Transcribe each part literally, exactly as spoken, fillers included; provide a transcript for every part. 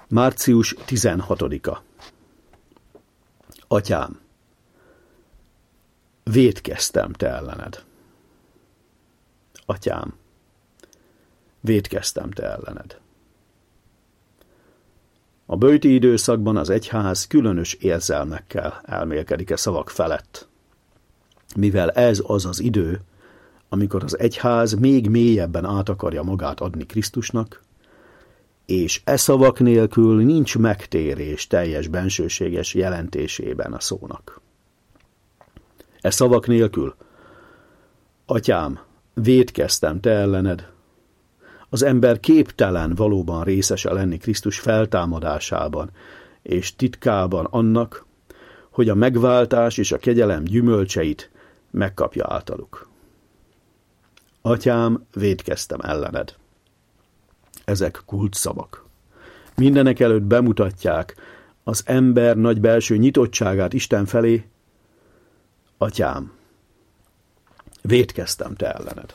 március tizenhatodika. Atyám, vétkeztem te ellened. Atyám, vétkeztem te ellened. A böjti időszakban az egyház különös érzelmekkel elmélkedik e szavak felett, mivel ez az az idő, amikor az egyház még mélyebben át akarja magát adni Krisztusnak, és e szavak nélkül nincs megtérés teljes bensőséges jelentésében a szónak. E szavak nélkül, atyám, vétkeztem te ellened, az ember képtelen valóban részese lenni Krisztus feltámadásában és titkában annak, hogy a megváltás és a kegyelem gyümölcseit megkapja általuk. Atyám, vétkeztem ellened. Ezek kulcsszavak. Mindenek előtt bemutatják az ember nagy belső nyitottságát Isten felé. Atyám, vétkeztem te ellened.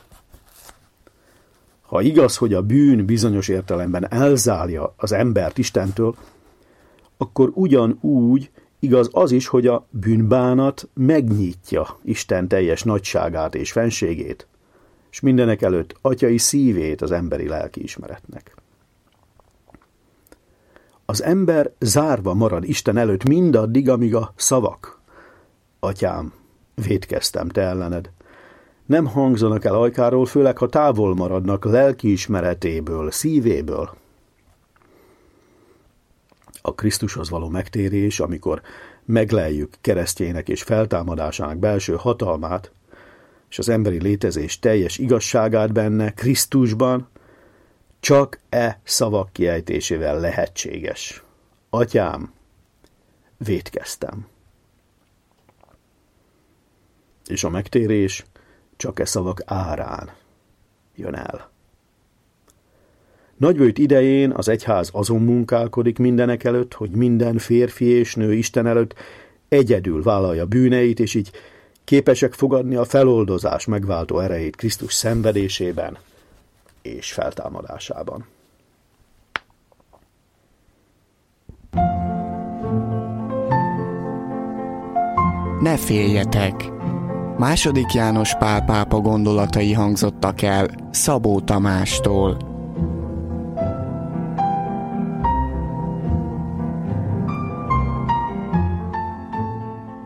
Ha igaz, hogy a bűn bizonyos értelemben elzárja az embert Istentől, akkor ugyanúgy igaz az is, hogy a bűnbánat megnyitja Isten teljes nagyságát és fenségét, és mindenek előtt atyai szívét az emberi lelkiismeretnek. Az ember zárva marad Isten előtt mindaddig, amíg a szavak, atyám, vétkeztem te ellened, nem hangzanak el ajkáról, főleg ha távol maradnak lelkiismeretéből, szívéből. A Krisztushoz való megtérés, amikor megleljük keresztjének és feltámadásának belső hatalmát, és az emberi létezés teljes igazságát benne, Krisztusban, csak e szavak kiejtésével lehetséges. Atyám, vétkeztem. És a megtérés csak e szavak árán jön el. Nagyböjt idején az egyház azon munkálkodik mindenek előtt, hogy minden férfi és nő Isten előtt egyedül vállalja bűneit, és így képesek fogadni a feloldozás megváltó erejét Krisztus szenvedésében és feltámadásában. Ne féljetek! Második János Pál pápa gondolatai hangzottak el Szabó Tamástól.